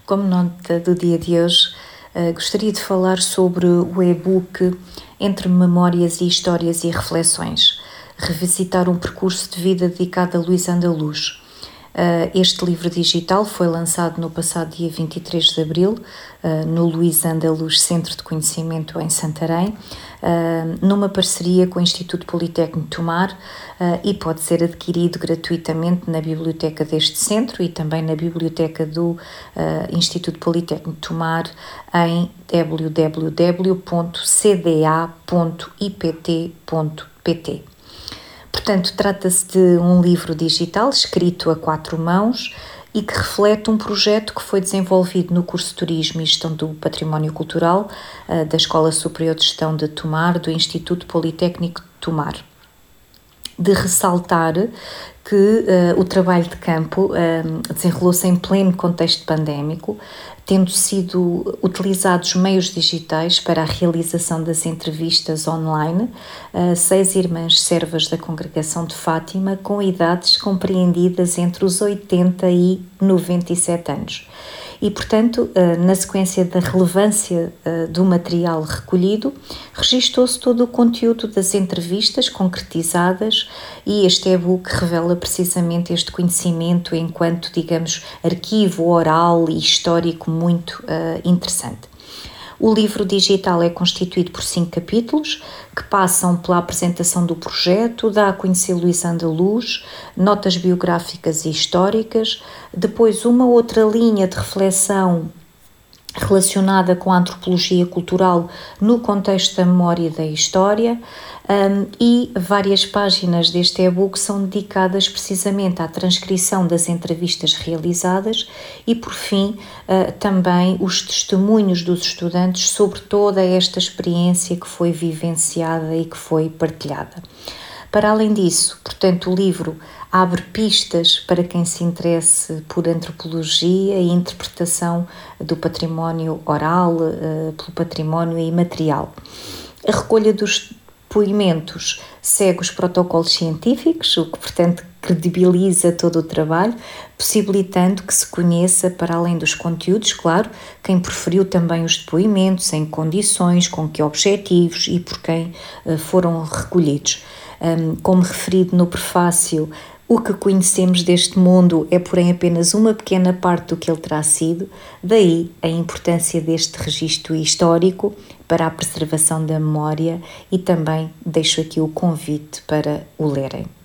Como nota do dia de hoje, gostaria de falar sobre o e-book Entre Memórias e Histórias e Reflexões, revisitar um percurso de vida dedicado a Luís Andaluz. Este livro digital foi lançado no passado dia 23 de abril, no Luís Andaluz Centro de Conhecimento em Santarém, numa parceria com o Instituto Politécnico de Tomar, e pode ser adquirido gratuitamente na biblioteca deste centro e também na biblioteca do Instituto Politécnico de Tomar em www.cda.ipt.pt. Portanto, trata-se de um livro digital escrito a 4 mãos e que reflete um projeto que foi desenvolvido no curso de Turismo e Gestão do Património Cultural da Escola Superior de Gestão de Tomar, do Instituto Politécnico de Tomar. De ressaltar que o trabalho de campo desenrolou-se em pleno contexto pandémico, tendo sido utilizados meios digitais para a realização das entrevistas online, 6 irmãs servas da Congregação de Fátima com idades compreendidas entre os 80 e 97 anos. E, portanto, na sequência da relevância do material recolhido, registou-se todo o conteúdo das entrevistas concretizadas e este e-book revela precisamente este conhecimento enquanto, digamos, arquivo oral e histórico muito interessante. O livro digital é constituído por 5 capítulos que passam pela apresentação do projeto, dá a conhecer Luís Andaluz, notas biográficas e históricas, depois uma outra linha de reflexão relacionada com a antropologia cultural no contexto da memória e da história, e várias páginas deste e-book são dedicadas precisamente à transcrição das entrevistas realizadas e, por fim, também os testemunhos dos estudantes sobre toda esta experiência que foi vivenciada e que foi partilhada. Para além disso, portanto, o livro abre pistas para quem se interesse por antropologia e interpretação do património oral, pelo património imaterial. A recolha dos depoimentos segue os protocolos científicos, o que, portanto, credibiliza todo o trabalho, possibilitando que se conheça, para além dos conteúdos, claro, quem preferiu também os depoimentos, em condições, com que objetivos e por quem foram recolhidos. Como referido no prefácio, o que conhecemos deste mundo é, porém, apenas uma pequena parte do que ele terá sido, daí a importância deste registro histórico para a preservação da memória e também deixo aqui o convite para o lerem.